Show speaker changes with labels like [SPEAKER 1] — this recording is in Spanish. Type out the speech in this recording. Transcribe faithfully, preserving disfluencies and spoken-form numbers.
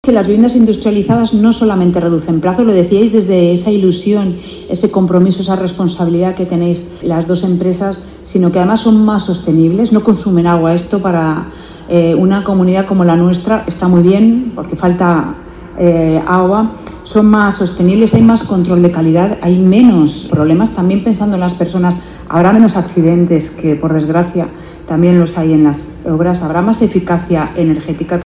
[SPEAKER 1] Que las viviendas industrializadas no solamente reducen plazo, lo decíais desde esa ilusión, ese compromiso, esa responsabilidad que tenéis las dos empresas, sino que además son más sostenibles, no consumen agua. Esto para eh, una comunidad como la nuestra está muy bien porque falta eh, agua, son más sostenibles, hay más control de calidad, hay menos problemas, también pensando en las personas, habrá menos accidentes, que por desgracia también los hay en las obras, habrá más eficacia energética.